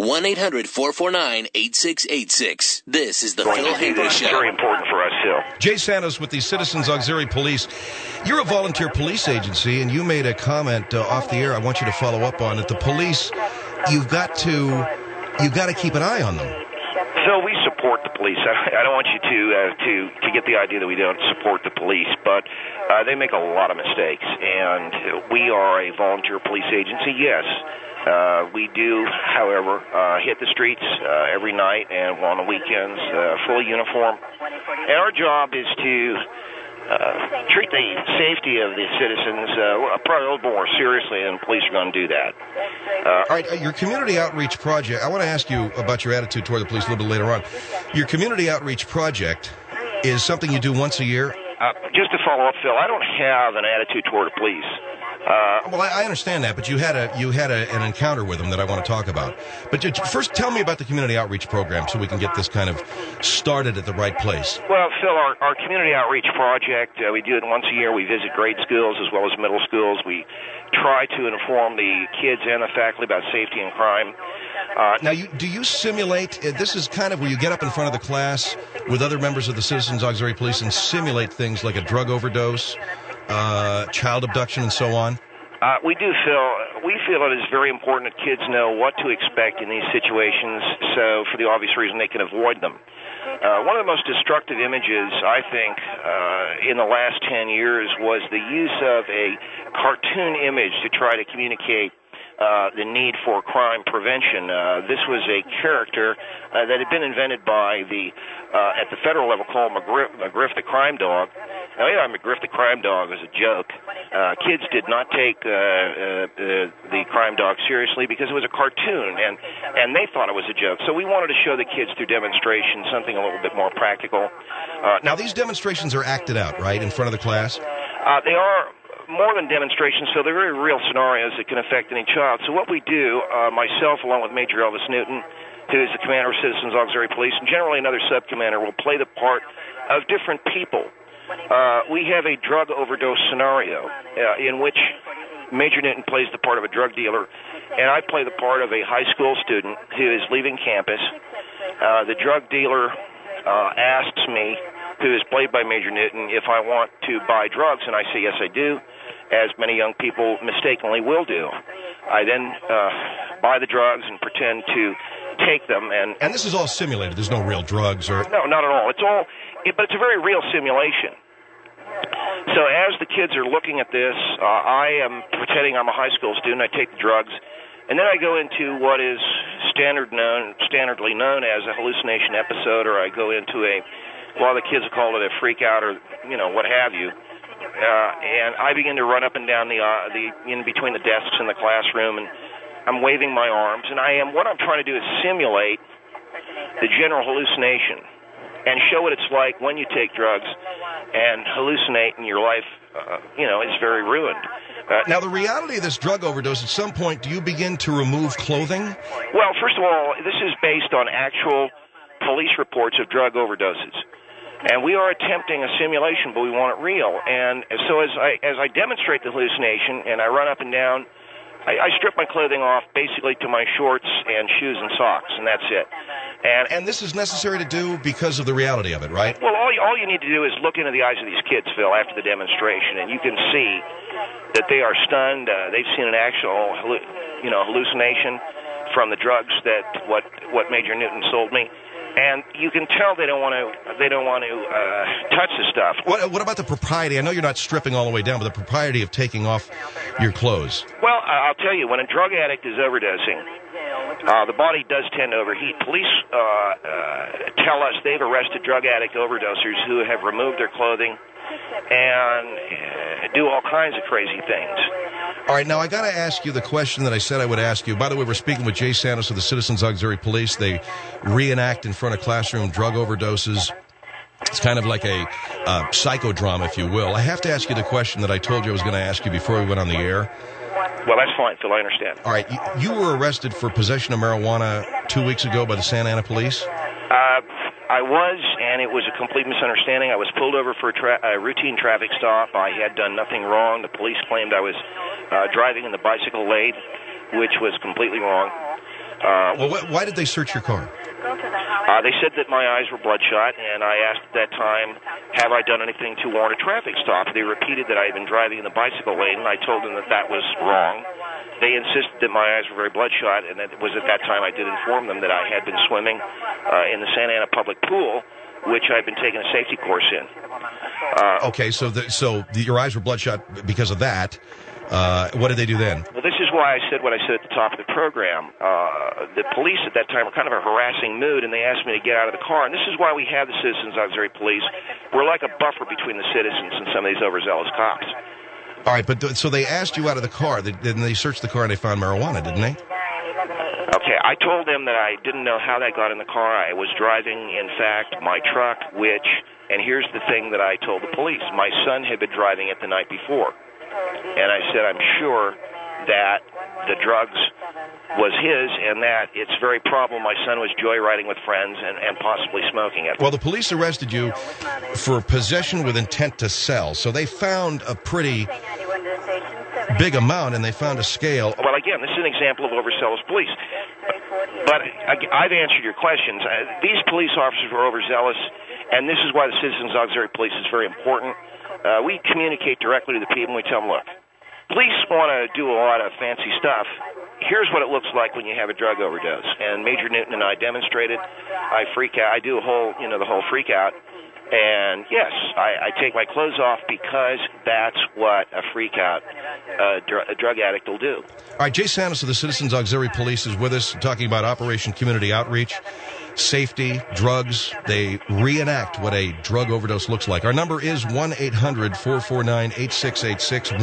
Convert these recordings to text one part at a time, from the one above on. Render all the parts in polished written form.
1-800-449-8686. This is the Phil Hendry Show. Very important for us, Phil. Jay Santos with the Citizens Auxiliary Police. You're a volunteer police agency, and you made a comment off the air I want you to follow up on. That the police, you've got to keep an eye on them. So we support the police. I don't want you to get the idea that we don't support the police, but they make a lot of mistakes, and we are a volunteer police agency, yes. We do, however, hit the streets every night and on the weekends, full uniform. And our job is to treat the safety of the citizens probably a little more seriously, and police are going to do that. All right, your community outreach project, I want to ask you about your attitude toward the police a little bit later on. Your community outreach project is something you do once a year? Just to follow up, Phil, I don't have an attitude toward the police. Well, I understand that, but you had an encounter with them that I want to talk about. But first, tell me about the community outreach program so we can get this kind of started at the right place. Well, Phil, our community outreach project, we do it once a year. We visit grade schools as well as middle schools. We try to inform the kids and the faculty about safety and crime. Now, do you simulate? This is kind of where you get up in front of the class with other members of the Citizens Auxiliary Police and simulate things like a drug overdose, child abduction, and so on? We do, Phil. We feel it is very important that kids know what to expect in these situations, so for the obvious reason they can avoid them. One of the most destructive images, I think, in the last 10 years was the use of a cartoon image to try to communicate the need for crime prevention. This was a character that had been invented by at the federal level called McGriff the Crime Dog. Now, yeah, McGriff the Crime Dog was a joke. Kids did not take the crime dog seriously because it was a cartoon, and they thought it was a joke. So we wanted to show the kids through demonstrations something a little bit more practical. Now, these demonstrations are acted out, right, in front of the class? They are more than demonstrations, so they're very real scenarios that can affect any child. So what we do, myself along with Major Elvis Newton, who is the commander of Citizens Auxiliary Police, and generally another sub-commander, will play the part of different people. We have a drug overdose scenario in which Major Newton plays the part of a drug dealer, and I play the part of a high school student who is leaving campus. The drug dealer asks me, who is played by Major Newton, if I want to buy drugs, and I say, yes, I do, as many young people mistakenly will do. I then buy the drugs and pretend to take them. And this is all simulated. There's no real drugs or... No, not at all. But it's a very real simulation. So as the kids are looking at this, I am pretending I'm a high school student. I take the drugs, and then I go into what is standardly known as a hallucination episode, or I go into a lot of the kids call it a freak out, or what have you. And I begin to run up and down the in between the desks in the classroom, and I'm waving my arms, and what I'm trying to do is simulate the general hallucination and show what it's like when you take drugs and hallucinate, and your life, is very ruined. Now, the reality of this drug overdose, at some point, do you begin to remove clothing? Well, first of all, this is based on actual police reports of drug overdoses. And we are attempting a simulation, but we want it real. And so as I demonstrate the hallucination and I run up and down, I strip my clothing off basically to my shorts and shoes and socks, and that's it. And this is necessary to do because of the reality of it, right? Well, all you need to do is look into the eyes of these kids, Phil, after the demonstration, and you can see that they are stunned. They've seen an actual hallucination from the drugs that what Major Newton sold me. And you can tell they don't want to touch the stuff. What about the propriety? I know you're not stripping all the way down, but the propriety of taking off your clothes. Well, I'll tell you, when a drug addict is overdosing, the body does tend to overheat. Police tell us they've arrested drug addict overdosers who have removed their clothing and do all kinds of crazy things. All right, now I got to ask you the question that I said I would ask you. By the way, we're speaking with Jay Santos of the Citizens Auxiliary Police. They reenact in front of classroom drug overdoses. It's kind of like a psychodrama, if you will. I have to ask you the question that I told you I was going to ask you before we went on the air. Well, that's fine, Phil. I understand. All right, you were arrested for possession of marijuana 2 weeks ago by the Santa Ana Police? I was, and it was a complete misunderstanding. I was pulled over for a routine traffic stop. I had done nothing wrong. The police claimed I was driving in the bicycle lane, which was completely wrong. Why did they search your car? They said that my eyes were bloodshot, and I asked at that time, have I done anything to warrant a traffic stop? They repeated that I had been driving in the bicycle lane, and I told them that that was wrong. They insisted that my eyes were very bloodshot, and that it was at that time I did inform them that I had been swimming in the Santa Ana public pool, which I'd been taking a safety course in. Okay, so your eyes were bloodshot because of that. What did they do then? Well, this is why I said what I said at the top of the program. The police at that time were kind of a harassing mood, and they asked me to get out of the car. And this is why we have the Citizens Auxiliary Police. We're like a buffer between the citizens and some of these overzealous cops. All right, but so they asked you out of the car. Then they searched the car and they found marijuana, didn't they? Okay, I told them that I didn't know how that got in the car. I was driving, in fact, my truck, which, and here's the thing that I told the police. My son had been driving it the night before. And I said, I'm sure that the drugs was his and that it's very probable my son was joyriding with friends and possibly smoking it. Well, the police arrested you for possession with intent to sell. So they found a pretty big amount, and they found a scale. Well, again, this is an example of overzealous police. But I've answered your questions. These police officers were overzealous, and this is why the Citizens Auxiliary Police is very important. We communicate directly to the people, and we tell them, look, police want to do a lot of fancy stuff. Here's what it looks like when you have a drug overdose. And Major Newton and I demonstrated. I freak out. I do the whole freak out. And yes, I take my clothes off because that's what a freak out a drug addict will do. All right, Jay Santos of the Citizens Auxiliary Police is with us talking about Operation Community Outreach, safety, drugs. They reenact what a drug overdose looks like. Our number is 1-800-449-8686,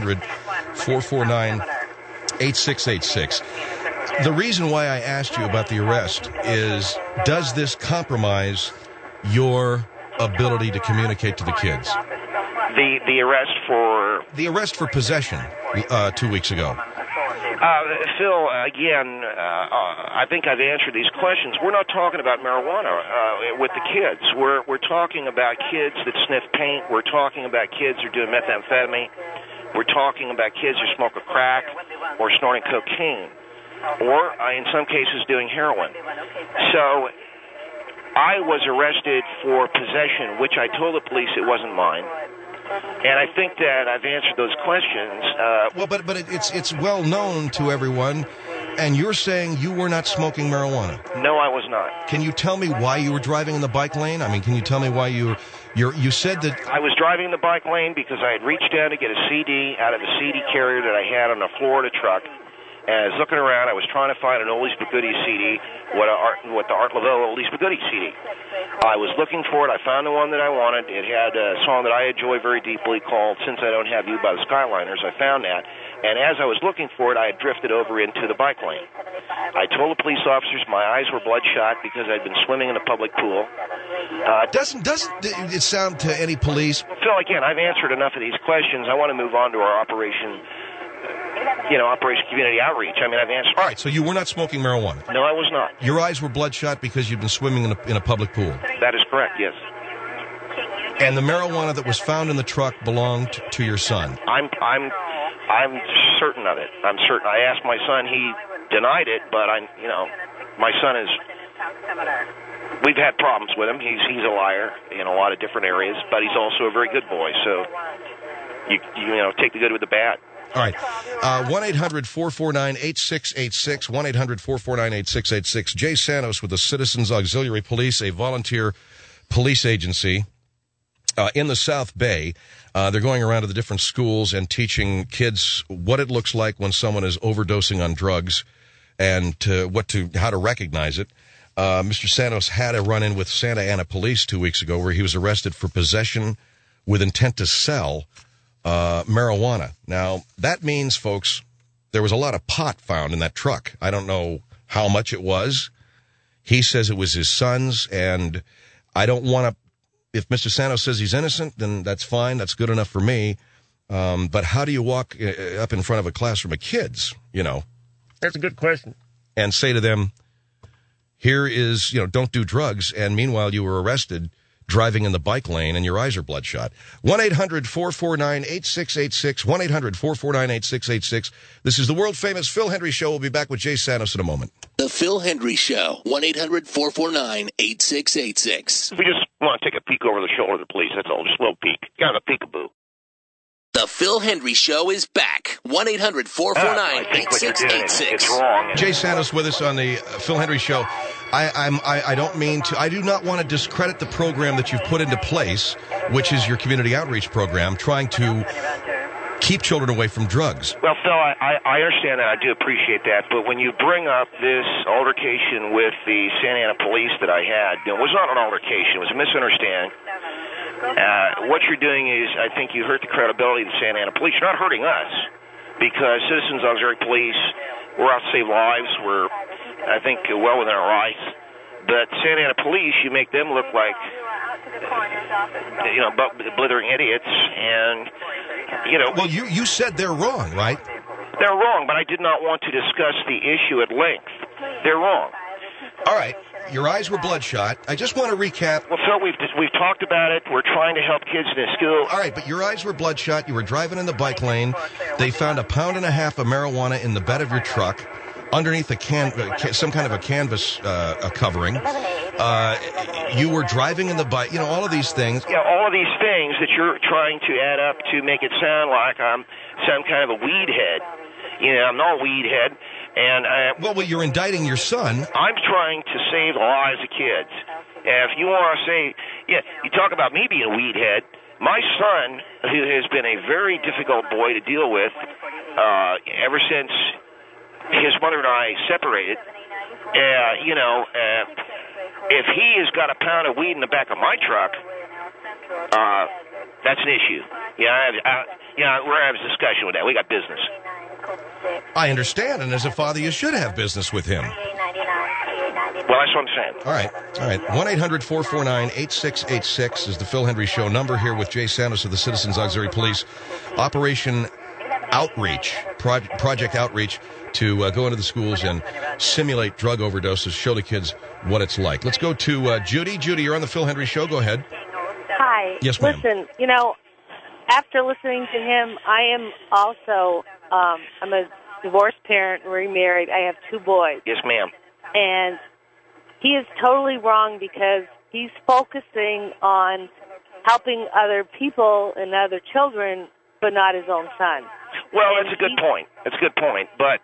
1-800-449-8686. The reason why I asked you about the arrest is, does this compromise your ability to communicate to the kids? The arrest for... The arrest for possession 2 weeks ago. Phil, again, I think I've answered these questions. We're not talking about marijuana with the kids. We're talking about kids that sniff paint. We're talking about kids who are doing methamphetamine. We're talking about kids who smoke a crack or snorting cocaine, or in some cases doing heroin. So I was arrested for possession, which I told the police it wasn't mine. And I think that I've answered those questions. Well, but it's well known to everyone, and you're saying you were not smoking marijuana. No, I was not. Can you tell me why you were driving in the bike lane? I mean, can you tell me why you said that... I was driving in the bike lane because I had reached down to get a CD out of a CD carrier that I had on a Florida truck. And I was looking around. I was trying to find an Oldies But Goodies CD, what the Art Laveau Oldies But Goodies CD. I was looking for it. I found the one that I wanted. It had a song that I enjoy very deeply called Since I Don't Have You by the Skyliners. I found that. And as I was looking for it, I had drifted over into the bike lane. I told the police officers my eyes were bloodshot because I'd been swimming in a public pool. Doesn't it sound to any police? Phil, again, I've answered enough of these questions. I want to move on to our Operation Community Outreach. I mean, I've answered. All right, so you were not smoking marijuana? No, I was not. Your eyes were bloodshot because you'd been swimming in a public pool? That is correct, yes. And the marijuana that was found in the truck belonged to your son? I'm certain of it. I'm certain. I asked my son. He denied it, but my son is... We've had problems with him. He's a liar in a lot of different areas, but he's also a very good boy. So you take the good with the bad. All right. 1-800-449-8686, 1-800-449-8686. Jay Santos with the Citizens Auxiliary Police, a volunteer police agency in the South Bay. They're going around to the different schools and teaching kids what it looks like when someone is overdosing on drugs and how to recognize it. Mr. Santos had a run-in with Santa Ana police 2 weeks ago where he was arrested for possession with intent to sell marijuana. Now, that means, folks, there was a lot of pot found in that truck. I don't know how much it was. He says it was his son's, and I don't want to... If Mr. Santos says he's innocent, then that's fine. That's good enough for me. But how do you walk up in front of a classroom of kids, That's a good question. And say to them, here is, don't do drugs, and meanwhile you were arrested driving in the bike lane and your eyes are bloodshot. 1-800-449-8686, 1-800-449-8686. This is the world-famous Phil Hendry Show. We'll be back with Jay Santos in a moment. The Phil Hendry Show. 1-800-449-8686. We just want to take a peek over the shoulder of the police. That's all. Just a little peek. Kind of a peekaboo. The Phil Hendry Show is back. 1-800-449-8686. It's wrong. Jay Santos with us on the Phil Hendry Show. I don't mean to. I do not want to discredit the program that you've put into place, which is your community outreach program, trying to keep children away from drugs. Well, Phil, I understand that. I do appreciate that. But when you bring up this altercation with the Santa Ana police that I had, it was not an altercation. It was a misunderstanding. What you're doing is, I think you hurt the credibility of the Santa Ana police. You're not hurting us, because Citizens Auxiliary Police, we're out to save lives. We're, I think, well within our rights. But Santa Ana police, you make them look like, blithering idiots. And, Well, you said they're wrong, right? They're wrong, but I did not want to discuss the issue at length. They're wrong. All right. Your eyes were bloodshot. I just want to recap. Well, Phil, we've talked about it. We're trying to help kids in the school. All right, but your eyes were bloodshot. You were driving in the bike lane. They found 1.5 pounds of marijuana in the bed of your truck underneath some kind of a canvas covering. You were driving in the bike. All of these things. Yeah, all of these things that you're trying to add up to make it sound like I'm some kind of a weed head. I'm not a weed head. And well, you're indicting your son. I'm trying to save the lives of kids. And if you want to say, you talk about me being a weed head, my son, who has been a very difficult boy to deal with ever since his mother and I separated, if he has got 1 pound of weed in the back of my truck, that's an issue. We're having a discussion with that. We got business. I understand, and as a father, you should have business with him. Well, that's what I'm saying. All right. 1-800-449-8686 is the Phil Hendry Show number, here with Jay Santos of the Citizens Auxiliary Police. Operation Outreach, Project Outreach, to go into the schools and simulate drug overdoses, show the kids what it's like. Let's go to Judy. Judy, you're on the Phil Hendry Show. Go ahead. Hi. Yes, ma'am. Listen, after listening to him, I am also, I'm a divorced parent, remarried. I have 2 boys. Yes, ma'am. And he is totally wrong, because he's focusing on helping other people and other children, but not his own son. Well, that's a good point. That's a good point. But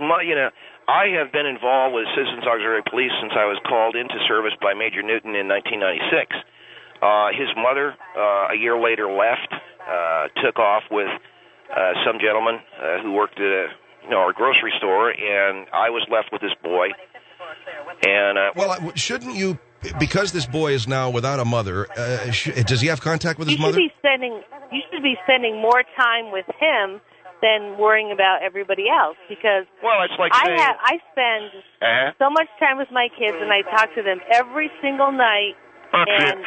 I have been involved with Citizens Auxiliary Police since I was called into service by Major Newton in 1996. His mother, a year later, left, took off with some gentleman who worked at our grocery store, and I was left with this boy. And shouldn't you, because this boy is now without a mother, does he have contact with his mother? You should be spending more time with him than worrying about everybody else, because it's like I spend so much time with my kids, and I talk to them every single night. And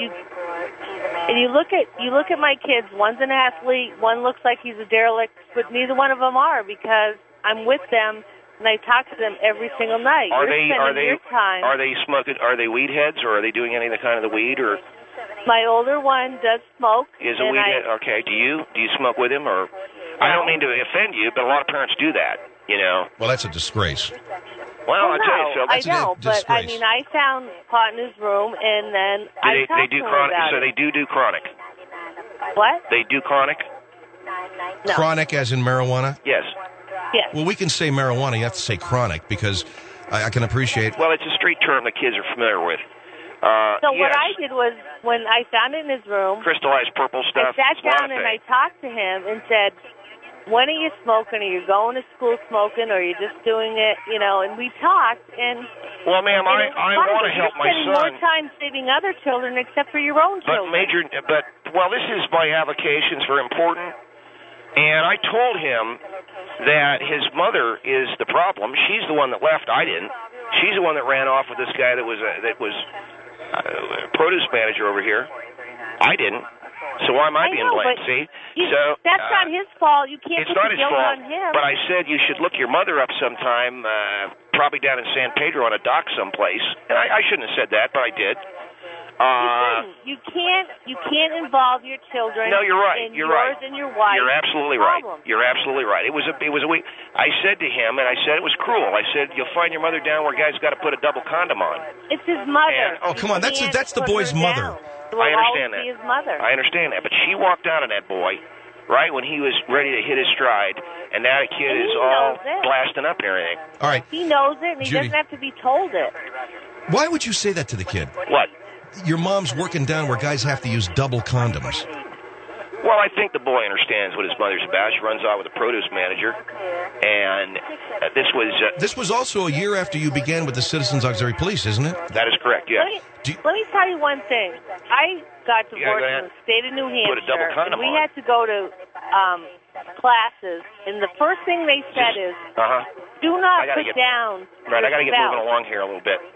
you look at my kids. One's an athlete. One looks like he's a derelict, but neither one of them are, because I'm with them and I talk to them every single night. Are they smoking? Are they weed heads, or are they doing any of the kind of the weed? Or my older one does smoke. Is a weed head? Okay. Do you smoke with him? Or I don't mean to offend you, but a lot of parents do that. Well, that's a disgrace. Well, I tell you, Phil, I know, but I found pot in his room, and then I talked to him chronic. about So it. they do chronic. What? They do chronic. No. Chronic, as in marijuana? Yes. Yes. Well, we can say marijuana. You have to say chronic, because I can appreciate. Well, it's a street term that kids are familiar with. What I did was, when I found it in his room, crystallized purple stuff. I sat down and I talked to him and said, when are you smoking? Are you going to school smoking, or are you just doing it, and we talked. And well, ma'am, I want to help my son. You're spending more time saving other children except for your own children. This is my avocations very important. And I told him that his mother is the problem. She's the one that left. I didn't. She's the one that ran off with this guy that was produce manager over here. I didn't. So why am I being blamed? See, that's not his fault. You can't put the guilt on him. But I said you should look your mother up sometime, probably down in San Pedro on a dock someplace. And I shouldn't have said that, but I did. You can't involve your children. No, you're right. In You're yours right. and your wife's You're absolutely problem. right. You're absolutely right. It was a week. I said to him, and I said it was cruel. I said, "You'll find your mother down where guys got to put a double condom on." It's his mother. Oh, come on. That's the boy's mother. I understand that. His mother. I understand that, but she walked out on that boy right when he was ready to hit his stride, and now the kid is all blasting up and everything. All right. He knows it, and he Judy, doesn't have to be told it. Why would you say that to the kid? What? Your mom's working down where guys have to use double condoms. Well, I think the boy understands what his mother's about. She runs off with a produce manager, and This was also a year after you began with the Citizens Auxiliary Police, isn't it? That is correct, yes. Let me tell you one thing. I got divorced in the state of New Hampshire, Put a double condom and we on. had to go to classes, and the first thing they said is, do not put down Right, I got to get spouse. moving along here a little bit.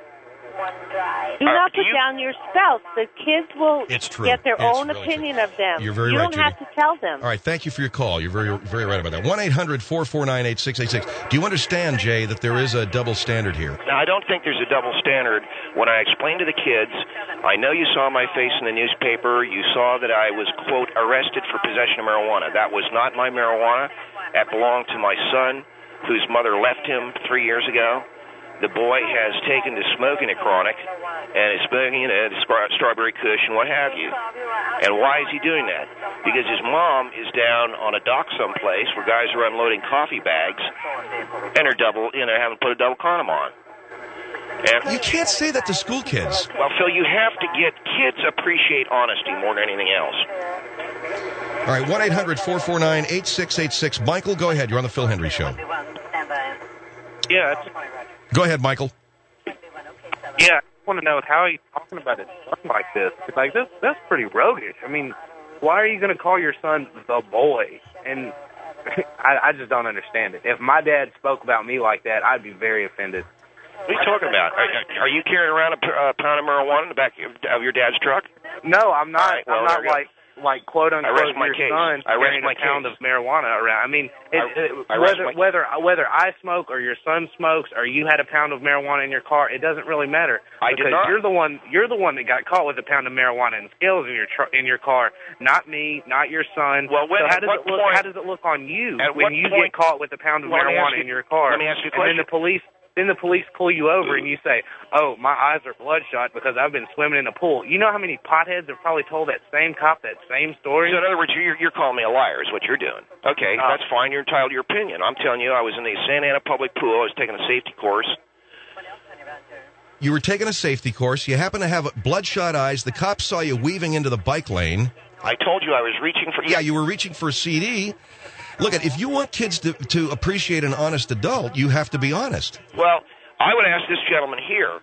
Do not put down your spouse. The kids will get their own really opinion of them. You're very you right, don't have to tell them. All right, thank you for your call. You're very, very right about that. 1-800-449-8686. Do you understand, Jay, that there is a double standard here? Now, I don't think there's a double standard. When I explained to the kids, I know you saw my face in the newspaper. You saw that I was, quote, arrested for possession of marijuana. That was not my marijuana. That belonged to my son, whose mother left him 3 years ago. The boy has taken to smoking a chronic and is smoking a strawberry kush and what have you. And why is he doing that? Because his mom is down on a dock someplace where guys are unloading coffee bags and they're having put a double condom on. And you can't say that to school kids. Well, Phil, you have to get kids appreciate honesty more than anything else. All right, 1-800-449-8686. Michael, go ahead. You're on the Phil Hendry Show. Yeah. Go ahead, Michael. Yeah, I want to know, how are you talking about his son like this? Like, that's pretty roguish. I mean, why are you going to call your son the boy? And I just don't understand it. If my dad spoke about me like that, I'd be very offended. What are you talking about? Are you carrying around a pound of marijuana in the back of your dad's truck? No, I'm not. Right, well, I'm not like quote unquote your son carrying a pound of marijuana around. I mean, whether I smoke or your son smokes or you had a pound of marijuana in your car, it doesn't really matter. Because you're the one that got caught with a pound of marijuana and scales in your car, not me, not your son. Well, how does it look on you when you get caught with a pound of marijuana in your car? Let me ask you a question. Then the police pull you over and you say, "Oh, my eyes are bloodshot because I've been swimming in a pool." You know how many potheads have probably told that same cop that same story? So in other words, you're calling me a liar is what you're doing. Okay, that's fine. You're entitled to your opinion. I'm telling you, I was in the Santa Ana public pool. I was taking a safety course. You were taking a safety course. You happen to have bloodshot eyes. The cops saw you weaving into the bike lane. I told you I was reaching for... Yeah, you were reaching for a CD. Look, if you want kids to appreciate an honest adult, you have to be honest. Well, I would ask this gentleman here,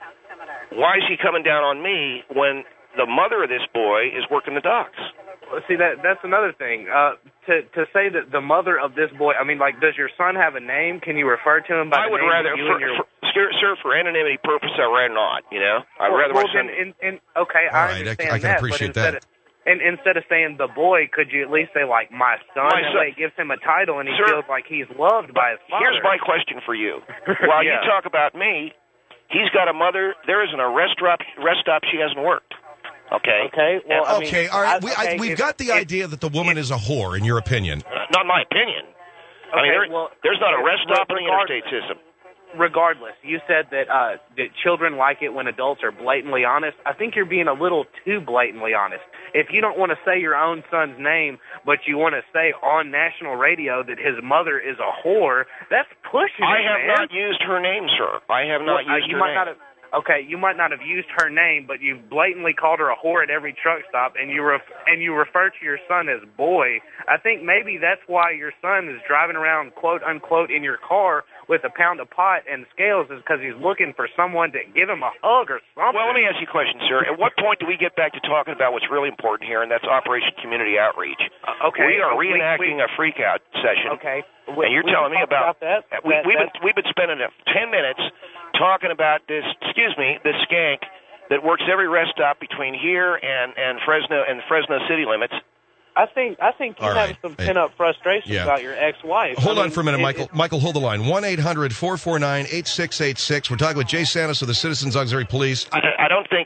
why is he coming down on me when the mother of this boy is working the docks? See, that's another thing. To say that the mother of this boy, I mean, like, does your son have a name? Can you refer to him by the name? I would rather, sir, for anonymity purpose, I'd rather not, you know? I'd rather my son... Okay, I understand I can appreciate that. And instead of saying the boy, could you at least say, like, my son? That way it gives him a title and he feels like he's loved by his father. Here's my question for you. While you talk about me, he's got a mother. There isn't a rest stop she hasn't worked. Okay? Okay, well, I mean... Okay, all right. We've got the idea that the woman is a whore, in your opinion. Not my opinion. Okay, I mean, there's not a rest stop in the interstate system. Regardless, you said that children like it when adults are blatantly honest. I think you're being a little too blatantly honest. If you don't want to say your own son's name, but you want to say on national radio that his mother is a whore, that's pushing it, man. I have not used her name, sir. I have not used her name. Okay, you might not have used her name, but you blatantly called her a whore at every truck stop, and you refer to your son as boy. I think maybe that's why your son is driving around, quote unquote, in your car with a pound of pot and scales, is because he's looking for someone to give him a hug or something. Well, let me ask you a question, sir. At what point do we get back to talking about what's really important here, and that's Operation Community Outreach? Okay, we are reenacting a freakout session. Okay, and you're telling me about that. We've been spending 10 minutes talking about this skank that works every rest stop between here and Fresno and the Fresno city limits. I think you have some pent-up frustration about your ex-wife. Hold on for a minute, Michael. Michael, hold the line. 1-800-449-8686. We're talking with Jay Santos of the Citizens Auxiliary Police. I don't think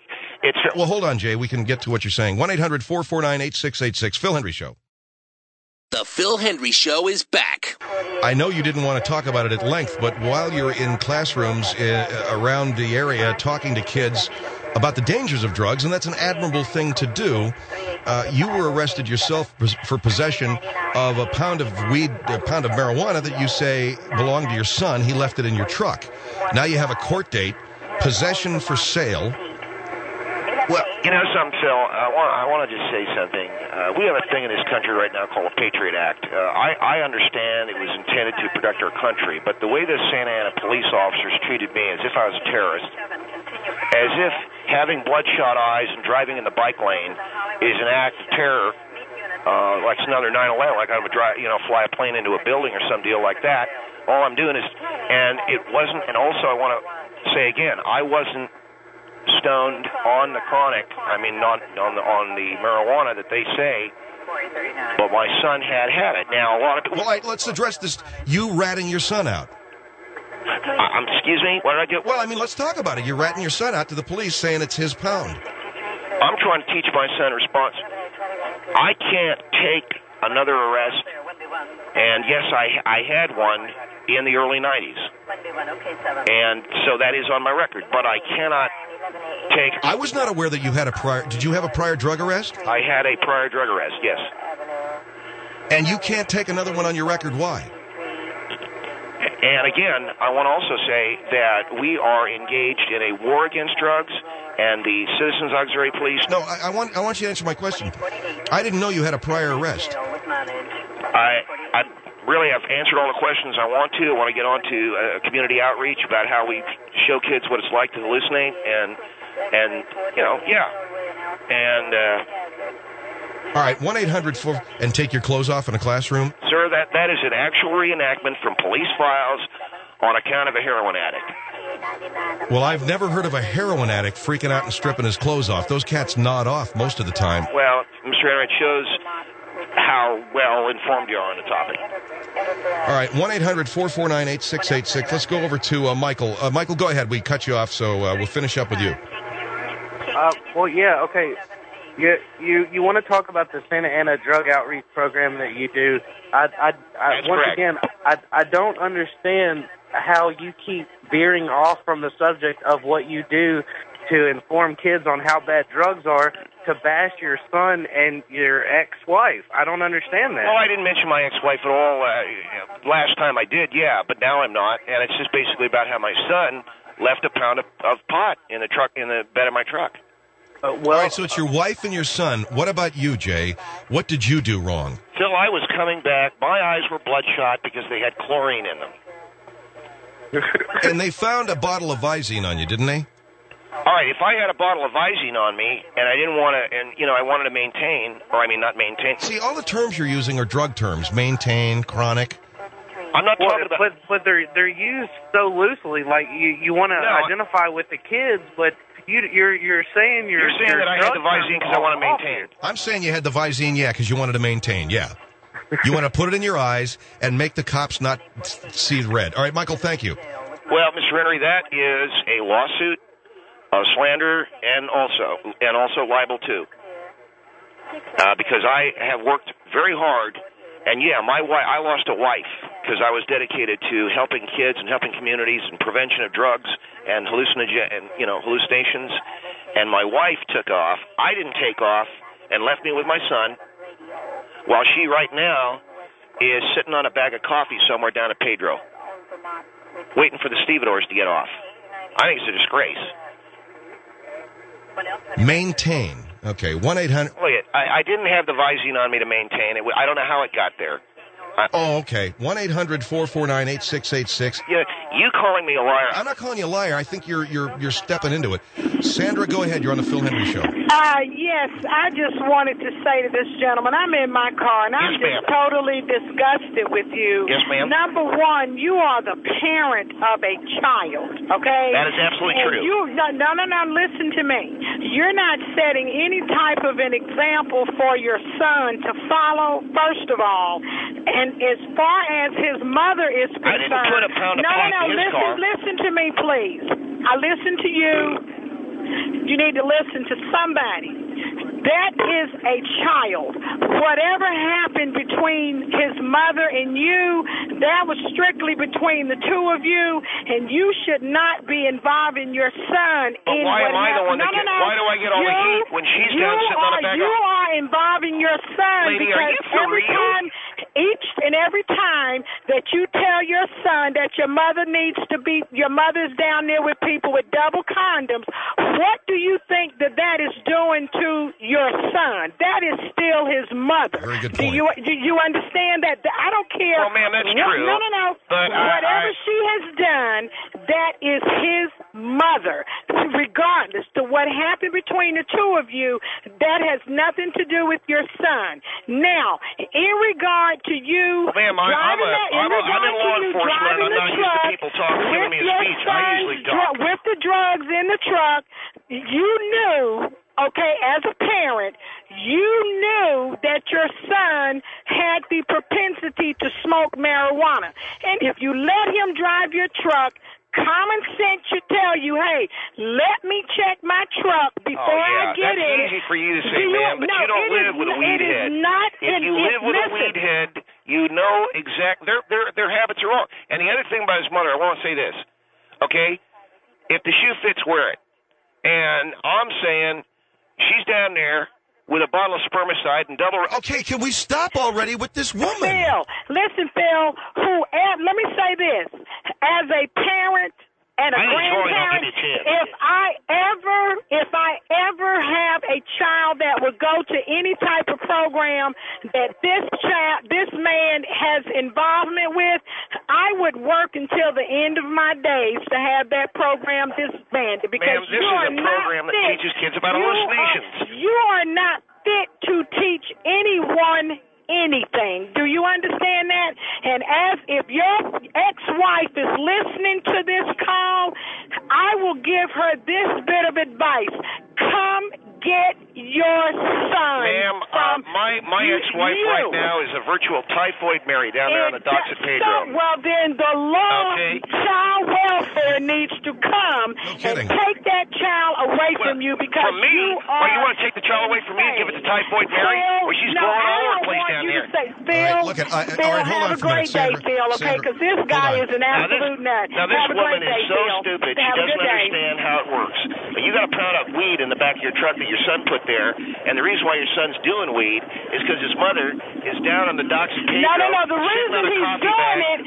Well, hold on, Jay. We can get to what you're saying. 1-800-449-8686. Phil Hendrie Show. The Phil Hendrie Show is back. I know you didn't want to talk about it at length, but while you're in classrooms around the area talking to kids about the dangers of drugs, and that's an admirable thing to do, you were arrested yourself for possession of a pound of marijuana that you say belonged to your son. He left it in your truck. Now you have a court date, possession for sale. Well, you know something, Phil? I want to just say something. We have a thing in this country right now called the Patriot Act. I understand it was intended to protect our country, but the way the Santa Ana police officers treated me as if I was a terrorist, as if having bloodshot eyes and driving in the bike lane is an act of terror, like it's another 9/11, like I would fly a plane into a building or some deal like that. All I'm doing is, and it wasn't, and also I want to say again, I wasn't stoned on the chronic, not on the marijuana that they say, but my son had it. Now, a lot of people... Well, let's address this. You ratting your son out. Excuse me? What did I do? Well, let's talk about it. You're ratting your son out to the police saying it's his pound. I'm trying to teach my son response. I can't take another arrest, and yes, I had one in the early 90s, and so that is on my record, but I cannot take... I was not aware that you had a prior... Did you have a prior drug arrest? I had a prior drug arrest, yes. And you can't take another one on your record. Why? And again, I want to also say that we are engaged in a war against drugs, and the Citizens Auxiliary Police... No, I want you to answer my question. I didn't know you had a prior arrest. I really have answered all the questions I want to. I want to get on to community outreach about how we show kids what it's like to hallucinate, and yeah. And... all right, 1-800 and take your clothes off in a classroom? Sir, that is an actual reenactment from police files on account of a heroin addict. Well, I've never heard of a heroin addict freaking out and stripping his clothes off. Those cats nod off most of the time. Well, Mr. Henry, it shows how well informed you are on the topic. All right, 1-800-449-8686. Let's go over to Michael. Michael, go ahead. We cut you off, so we'll finish up with you. Well, yeah, okay. You want to talk about the Santa Ana drug outreach program that you do? I don't understand how you keep veering off from the subject of what you do to inform kids on how bad drugs are, to bash your son and your ex-wife. I don't understand that. Well, I didn't mention my ex-wife at all. Last time I did, yeah, but now I'm not. And it's just basically about how my son left a pound of pot in the bed of my truck. All right, so it's your wife and your son. What about you, Jay? What did you do wrong? Phil, I was coming back. My eyes were bloodshot because they had chlorine in them. And they found a bottle of Visine on you, didn't they? All right, if I had a bottle of Visine on me and I didn't want to, and I wanted to maintain, not maintain. See, all the terms you're using are drug terms: maintain, chronic. I'm not talking about. But they're used so loosely. Like you want to identify with the kids, but you're saying you're saying that I had the Visine because I want to maintain. I'm saying you had the Visine, yeah, because you wanted to maintain, yeah. You want to put it in your eyes and make the cops not see red. All right, Michael, thank you. Well, Mr. Henry, that is a lawsuit. Slander and also libel too, because I have worked very hard, and yeah, I lost a wife because I was dedicated to helping kids and helping communities and prevention of drugs and hallucinations, and my wife took off. I didn't take off and left me with my son, while she right now is sitting on a bag of coffee somewhere down at Pedro, waiting for the stevedores to get off. I think it's a disgrace. Maintain. Okay, 1-800. Look, I didn't have the Visine on me to maintain it. I don't know how it got there. Okay. 1-800-449-8686. Yeah, you calling me a liar? I'm not calling you a liar. I think you're stepping into it. Sandra, go ahead. You're on the Phil Hendrie Show. Yes, I just wanted to say to this gentleman, I'm in my car, and I'm just totally disgusted with you. Yes, ma'am. Number one, you are the parent of a child, okay? That is absolutely true. No, listen to me. You're not setting any type of an example for your son to follow, first of all. And as far as his mother is concerned... I didn't put a pound of pot in his car. Listen to me, please. I listen to you. You need to listen to somebody. That is a child. Whatever happened between his mother and you, that was strictly between the two of you, and you should not be involving your son but in why what am I the one that why do I get all the heat when she's down sitting on a bag? You are involving your son. Lady, are you for real? Each and every time that you tell your son that your mother's down there with people with double condoms, what do you think that is doing to your son? That is still his mother. Very good point. Do you understand that? I don't care. Well, ma'am, that's true. No. But whatever she has done, that is his mother. Regardless to what happened between the two of you, that has nothing to do with your son. Now, in regard to you, ma'am, I'm in law enforcement. I'm not used to people giving me a speech. I usually don't. With the drugs in the truck, you knew. Okay, as a parent, you knew that your son had the propensity to smoke marijuana. And if you let him drive your truck, common sense should tell you, hey, let me check my truck before I get in it. That's easy for you to say, ma'am, but you don't live with a weed head. If you live with a weed head, you know exactly. Their habits are wrong. And the other thing about his mother, I want to say this, okay? If the shoe fits, wear it. And I'm saying she's down there with a bottle of spermicide and double... Okay, can we stop already with this woman? Listen, Phil, let me say this. As a parent and a grandparent, if I ever have a child that would go to any type of program that this man has involvement with, I would work until the end of my days to have that program disbanded. Because this is a program that teaches kids about hallucinations. You are not fit to teach anyone anything. Do you understand that? And as if your ex-wife is listening to this call, I will give her this bit of advice. Come get your son. Ma'am, my ex-wife right now is a virtual typhoid Mary down there on the docks at Pedro. Well, then the law, child welfare needs to come and take that child away from you because from me? You are... you want to take the child away from me and give it to typhoid Mary? Well, she's going all over the place down here. Phil, have a great day, Phil, okay? Because this guy is an absolute nut. Now, this woman is so stupid. She doesn't understand how it works. You got a pound of weed in the back of your truck that your son put there, and the reason why your son's doing weed is because his mother is down on the docks of Pedro. No. The reason he's doing it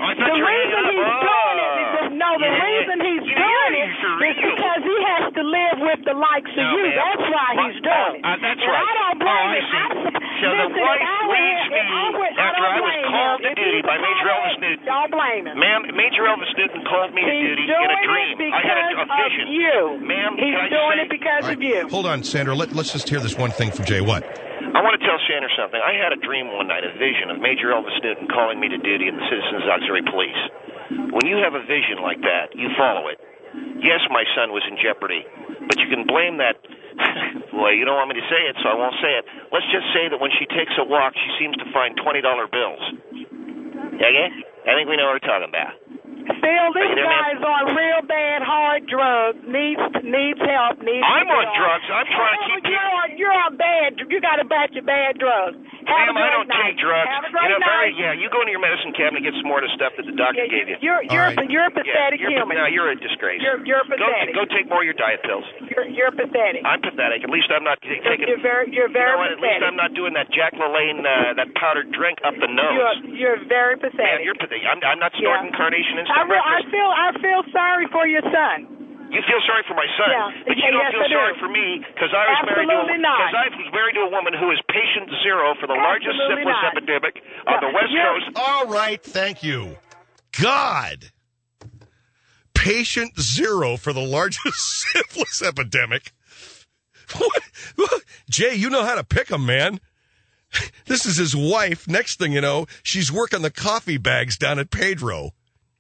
is because he has to live with the likes of you. That's why he's doing it. That's right. I don't blame him. So the wife leaves me after I was called to duty by Major Elvis Newton. Don't blame him. Ma'am, Major Elvis Newton called me to duty in a dream. I had a vision. Ma'am, he's doing it because of you. Hold on, Sandra. Let's just hear this one thing from Jay. What? I want to tell Sandra something. I had a dream one night, a vision of Major Elvis Newton calling me to duty in the Citizens Auxiliary Police. When you have a vision like that, you follow it. Yes, my son was in jeopardy, but you can blame that. Boy, you don't want me to say it, so I won't say it. Let's just say that when she takes a walk, she seems to find $20 bills. Yeah? I think we know what we're talking about. Phil, this guy's on real bad, hard drugs. Needs help. I'm on drugs. I'm trying to keep people. You're on bad. You got a batch of bad drugs. Ma'am, I don't take drugs. Have a great night. You go into your medicine cabinet and get some more of the stuff that the doctor gave you. You're a pathetic human. No, you're a disgrace. You're pathetic. Go take more of your diet pills. You're pathetic. I'm pathetic. At least I'm not taking. You're very pathetic. At least I'm not doing that Jack LaLanne, that powdered drink up the nose. You're very pathetic. Man, you're pathetic. I'm not snorting Carnation Instant breakfast. I feel sorry for your son. You feel sorry for my son, but you don't feel sorry for me because I was married to a woman who is patient zero for the largest syphilis epidemic on the West Coast. All right, thank you. God. Patient zero for the largest syphilis epidemic. What? Jay, you know how to pick 'em, man. This is his wife. Next thing you know, she's working the coffee bags down at Pedro.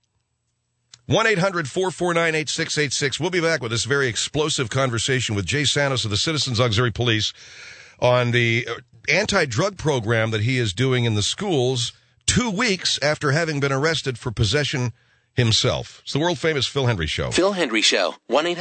1-800-449-8686. We'll be back with this very explosive conversation with Jay Santos of the Citizens Auxiliary Police on the anti-drug program that he is doing in the schools 2 weeks after having been arrested for possession himself. It's the world-famous Phil Hendry Show. Phil Hendry Show,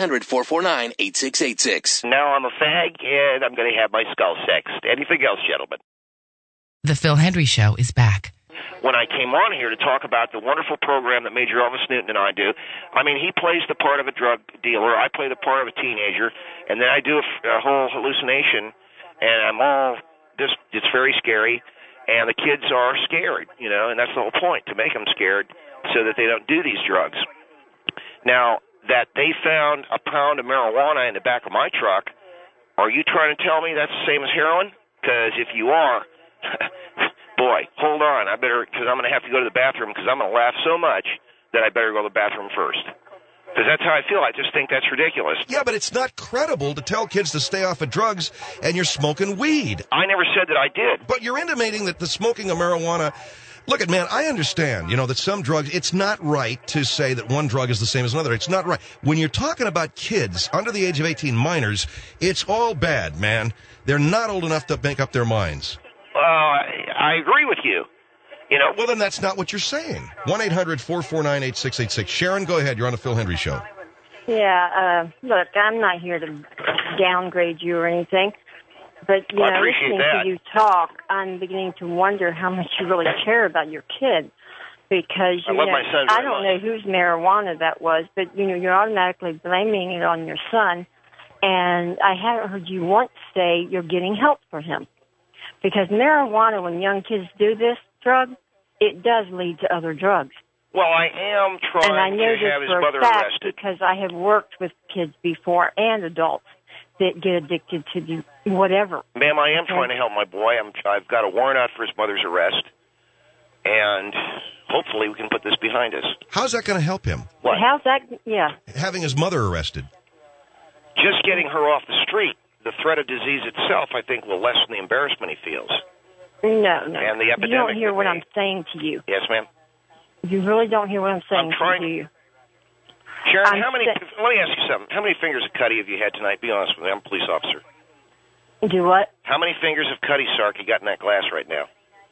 1-800-449-8686. Now I'm a fag, and I'm going to have my skull sexed. Anything else, gentlemen? The Phil Hendry Show is back. When I came on here to talk about the wonderful program that Major Elvis Newton and I do, I mean, he plays the part of a drug dealer, I play the part of a teenager, and then I do a whole hallucination, and I'm all, it's very scary, and the kids are scared, you know, and that's the whole point, to make them scared so that they don't do these drugs. Now, that they found a pound of marijuana in the back of my truck, are you trying to tell me that's the same as heroin? Because if you are, boy, hold on, because I'm going to have to go to the bathroom because I'm going to laugh so much that I better go to the bathroom first. Because that's how I feel. I just think that's ridiculous. Yeah, but it's not credible to tell kids to stay off of drugs and you're smoking weed. I never said that I did. But you're intimating that the smoking of marijuana... Look, man, I understand, that some drugs, it's not right to say that one drug is the same as another. It's not right. When you're talking about kids under the age of 18, minors, it's all bad, man. They're not old enough to make up their minds. I agree with you. Well, then that's not what you're saying. 1-800-449-8686. Sharon, go ahead. You're on the Phil Hendry Show. Yeah, look, I'm not here to downgrade you or anything. But, listening to you talk, I'm beginning to wonder how much you really care about your kids. Because, I love my son very I don't know whose marijuana that was, but, you're automatically blaming it on your son. And I haven't heard you once say you're getting help for him. Because marijuana, when young kids do this drug, it does lead to other drugs. Well, I am trying to have his mother arrested. Because I have worked with kids before and adults that get addicted to whatever. Ma'am, I am trying to help my boy. I've got a warrant out for his mother's arrest, and hopefully we can put this behind us. How's that going to help him? What? How's that? Yeah. Having his mother arrested. Just getting her off the street. The threat of disease itself, I think, will lessen the embarrassment he feels. No. And the epidemic. You don't hear what I'm saying to you. Yes, ma'am. You really don't hear what I'm saying to you. Sharon, let me ask you something. How many fingers of Cuddy have you had tonight? Be honest with me. I'm a police officer. Do what? How many fingers of Cuddy Sark you got in that glass right now?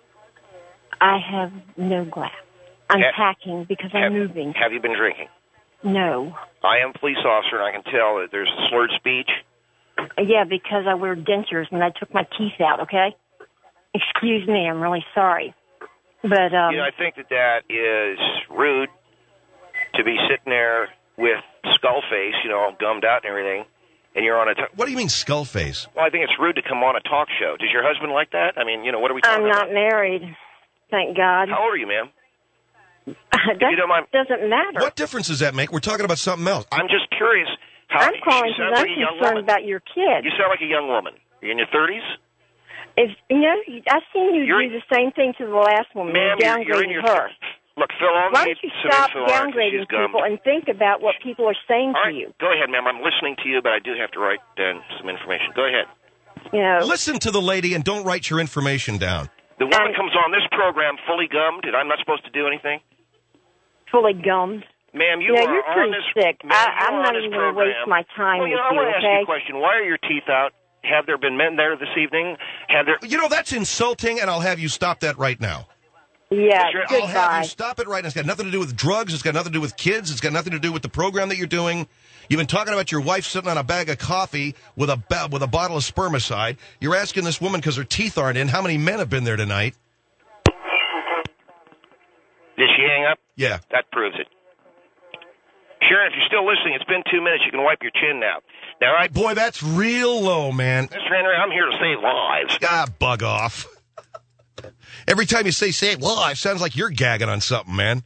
I have no glass. I'm packing because I'm moving. Have you been drinking? No. I am a police officer, and I can tell that there's slurred speech. Yeah, because I wear dentures and I took my teeth out, okay? Excuse me, I'm really sorry. But, I think that is rude to be sitting there with skull face, all gummed out and everything, and you're on a... What do you mean skull face? Well, I think it's rude to come on a talk show. Does your husband like that? I mean, what are we talking about? I'm not married, thank God. How old are you, ma'am? That doesn't matter. What difference does that make? We're talking about something else. I'm just curious. I'm calling because I'm concerned about your kid. You sound like a young woman. Are you in your 30s? I've seen you do the same thing to the last woman. Ma'am, you're in your her. Look, Phil, why don't you stop downgrading people and think about what people are saying to you? Go ahead, ma'am. I'm listening to you, but I do have to write down some information. Go ahead. Listen to the lady and don't write your information down. The woman comes on this program fully gummed, and I'm not supposed to do anything? Fully gummed? Ma'am, you're pretty sick. I'm not even going to waste my time with you, I want to ask you a question. Why are your teeth out? Have there been men there this evening? That's insulting, and I'll have you stop that right now. Yeah, I'll have you stop it right now. It's got nothing to do with drugs. It's got nothing to do with kids. It's got nothing to do with the program that you're doing. You've been talking about your wife sitting on a bag of coffee with a bottle of spermicide. You're asking this woman because her teeth aren't in how many men have been there tonight. Did she hang up? Yeah. That proves it. Sharon, if you're still listening, it's been 2 minutes. You can wipe your chin now. Boy, that's real low, man. Mr. Henry, I'm here to save lives. Bug off. Every time you say save lives, sounds like you're gagging on something, man.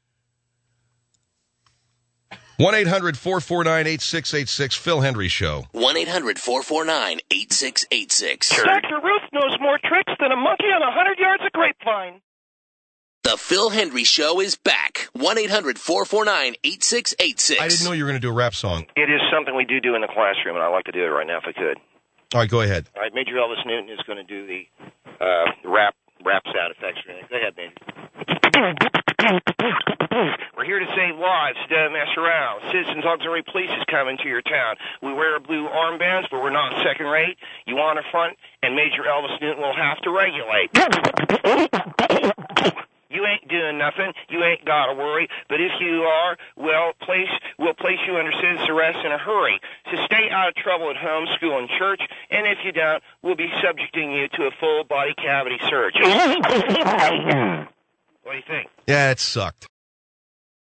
1-800-449-8686, Phil Hendry Show. 1-800-449-8686. Dr. Ruth knows more tricks than a monkey on 100 yards of grapevine. The Phil Hendry Show is back. 1-800-449-8686. I didn't know you were going to do a rap song. It is something we do in the classroom, and I'd like to do it right now if I could. All right, go ahead. All right, Major Elvis Newton is going to do the rap sound effects. Go ahead, Major. We're here to save lives. Don't mess around. Citizens Auxiliary Police is coming to your town. We wear blue armbands, but we're not second rate. You want a front, and Major Elvis Newton will have to regulate. You ain't doing nothing. You ain't got to worry. But if you are, well, we'll place you under citizen's arrest in a hurry. So stay out of trouble at home, school, and church. And if you don't, we'll be subjecting you to a full body cavity search. What do you think? Yeah, it sucked.